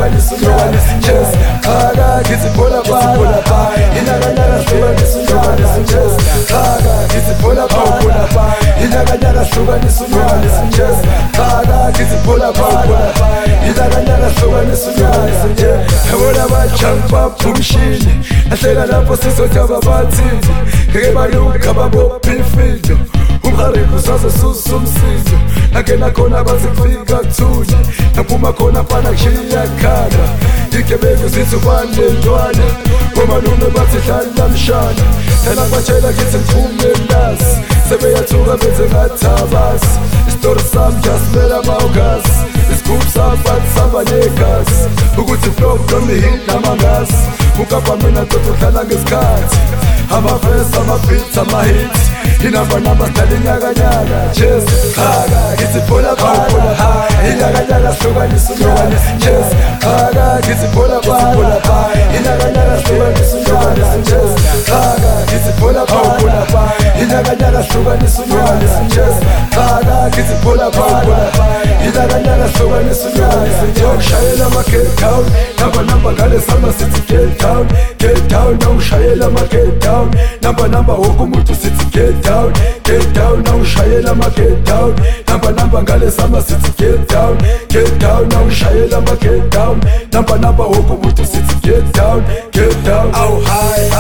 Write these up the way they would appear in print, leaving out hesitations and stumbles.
hlukanisa unyaka chest khaka ngithi phola paka inyakanyaka hlukanisa unyaka chest khaka ngithi phola paka inyakanyaka hlukanisa unyaka chest khaka ngithi phola paka inyakanyaka hlukanisa unyaka yabona abajampa phumshini ahleka lapho sizothaba bathini ngeke baluka babophilfido umharibu sazosusa umsizo angena khona bathi kufika kuthuli naphuma khona fana kushiya khaka igebengu zithi kwanentwana omalume bathi hlala mshana yena batshela ngithi ngiphume nasi sebeyathuka benze ngathabasi isitori sami jasimela mawugazi isigubhu sami bathi samba negazi ukuthi flow from hit namangasi ukapha mina toto uhlala ngesikhathi amavesi ama-beats ama-hits inamba sidala inyakanyaka chess khaka ngithi phola paka inyakanyaka hlukanisa unyaka chess khaka ngithi phola paka inyakanyaka hlukanisa unyaka chess khaka ngithi phola paka inyakanyaka hlukanisa unyaka chess khaka ngithi phola paka inyakanyaka hlukanisa unyaka yokushayela ama-Cape Town namba ngale sama sithi get down nawushayela ama-get down namba woke umuntu sithi get down nawushayela ama-get down namba ngale sama sithi get down nawushayela ama-get down namba woke umuntu sithi get down awu high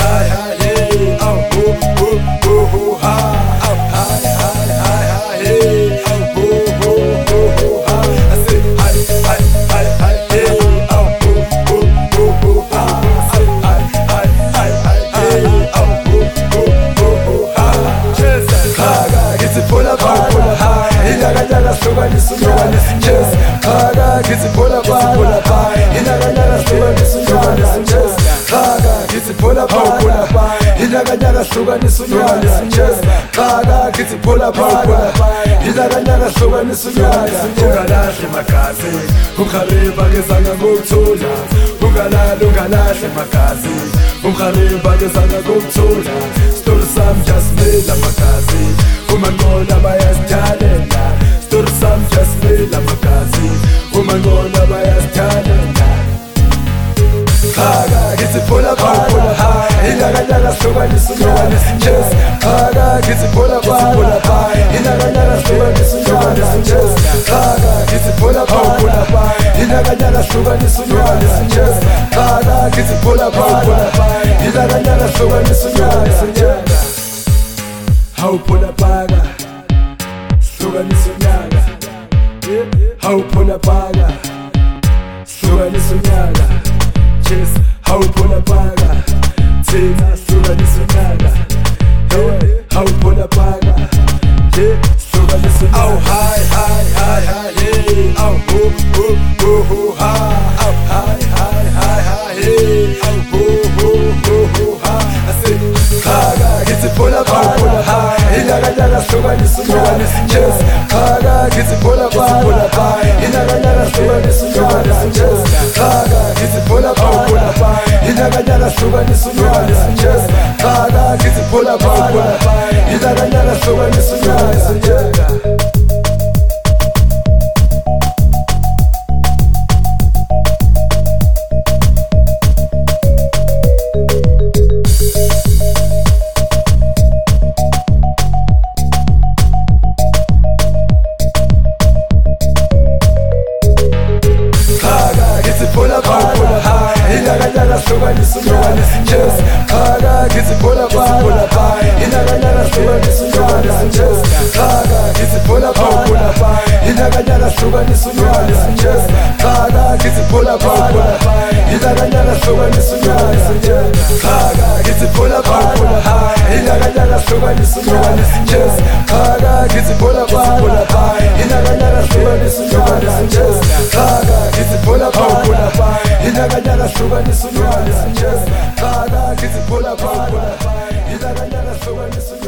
hey awu ho ha awu high hey awu ho ha I say high hey awu ho ha I say high hey awu ho ha khaka ngithi phola paka inyakanyaka hlukanisa unyaka chess khaka ngithi phola paka inyakanyaka hlukanisa unyaka chess khaka ngithi phola paka inyakanyaka hlukanisa unyaka chess khaka ngithi phola paka inyakanyaka hlukanisa unyaka ungalahle magazi umhariba kezanga ngokuthola ungalahle magazi umhariba kezanga ngokuthola story sami jasimela magazi umanqola bayasithalela story sami jasimela magazi umanqola bayasithalela khaka ngithi phola paka inyakanyaka hlukanisa unyaka chess khaka ngithi phola paka inyakanyaka hlukanisa unyaka chess khaka ngithi phola paka inyakanyaka hlukanisa unyaka chess khaka ngithi phola paka inyakanyaka hlukanisa unyaka hawu phola paka hlukanisa unyaka hawu phola paka hlukanisa unyaka chess hawu phola paka thina hlukanisa unyaka hawu phola paka hlukanisa unyaka awu high hey awu ho ha awu high hey awu ho ha I say khaka ngithi phola paka inyakanyaka hlukanisa unyaka chess khaka ngithi phola paka inyakanyaka hlukanisa unyaka chess khaka ngithi phola paka inyakanyaka hlukanisa unyaka chess khaka ngithi phola paka inyakanyaka hlukanisa unyaka phola paka inyakanyaka hlukanisa unyaka chess khaka ngithi phola paka inyakanyaka hlukanisa unyaka chess khaka ngithi phola paka inyakanyaka hlukanisa unyaka chess khaka ngithi phola paka inyakanyaka hlukanisa unyaka khaka ngithi phola paka inyakanyaka hlukanisa unyaka chess khaka ngithi phola paka inyakanyaka hlukanisa unyaka chess khaka ngithi phola paka inyakanyaka hlukanisa unyaka chess khaka ngithi phola paka inyakanyaka hlukanisa